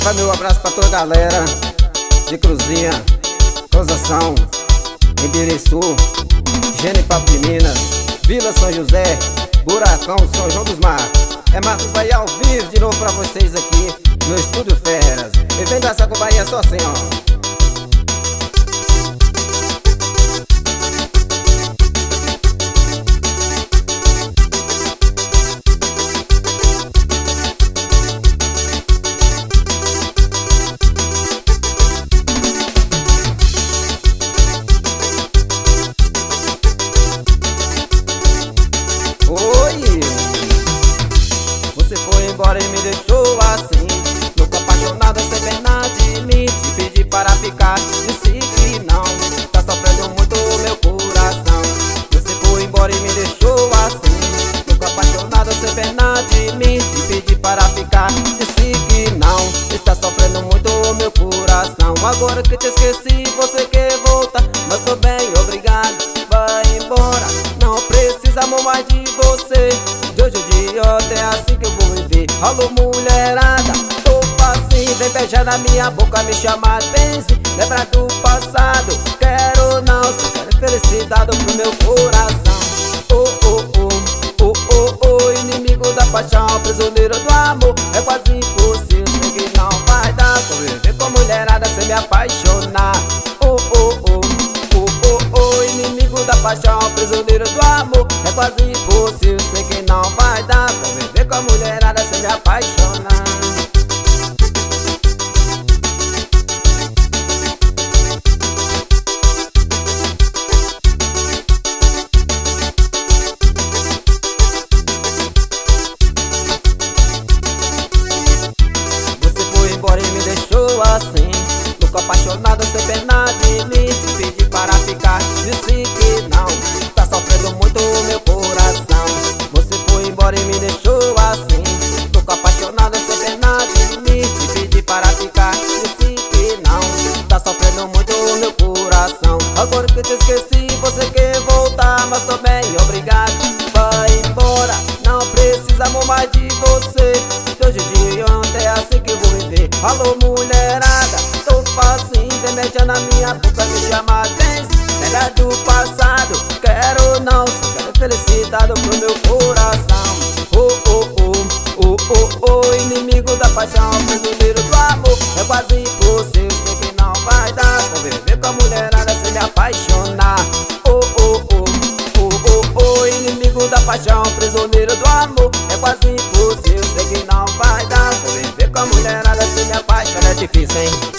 vai meu abraço pra toda a galera de Cruzinha, Rosação, Ibiriçu, Genipapo de Minas, Vila São José, Buracão, São João dos Mar. É Marcos Bahia ao vivo de novo pra vocês aqui no Estúdio Feras. E vem dançar com Bahia só assim, ó. Você foi embora e me deixou assim, louco, apaixonado, sem pena de mim. Te pedi para ficar, disse que não. Tá sofrendo muito o meu coração. Você foi embora e me deixou assim, louco, apaixonado, sem pena de mim. Te pedi para ficar, disse que não. Está sofrendo muito o meu coração. Agora que te esqueci, você quer voltar, mas tô bem, obrigado, vai embora. Não preciso amor mais de você. De hoje em dia é assim que eu vou viver. Alô mulherada, tô assim, vem beijar na minha boca, me chamar benze. Lembra do passado, quero não, só quero felicidade pro meu coração. Oh, oh, oh, oh, oh, oh, inimigo da paixão, prisioneiro do amor. É quase impossível, sei que não vai dar. Conviver com mulherada sem me apaixonar. Oh, oh, oh, oh, oh, oh, inimigo da paixão, prisioneiro do amor. É quase impossível, sei que não vai dar. Conviver com a mulherada sem me apaixonar. Você foi embora e me deixou assim, louco, apaixonado, sem pena de mim. Te pedi para ficar, disse que não. Tá sofrendo muito o meu coração. Você foi embora e me deixou assim, louco, apaixonado, sem pena de mim. Te pedi para ficar, disse que não. Tá sofrendo muito o meu coração. Agora que eu te esqueci, você quer voltar, mas tô bem, obrigado, vai embora. Não precisa amor mais de você. De hoje em dia é assim que eu vou viver. Alô mulherada, tô assim, vem beijar na minha boca, me chama benze. Lembra do passado, quero não, só quero felicidade pro meu coração. Oh, oh, oh, oh, oh, oh, inimigo da paixão, prisioneiro do amor. É quase impossível, sei que não vai dar. Conviver com a mulherada sem me apaixonar. Oh, oh, oh, oh, oh, oh, inimigo da paixão, prisioneiro do amor. É quase impossível, sei que não vai dar. Conviver com a mulherada sem me apaixonar. É difícil, hein?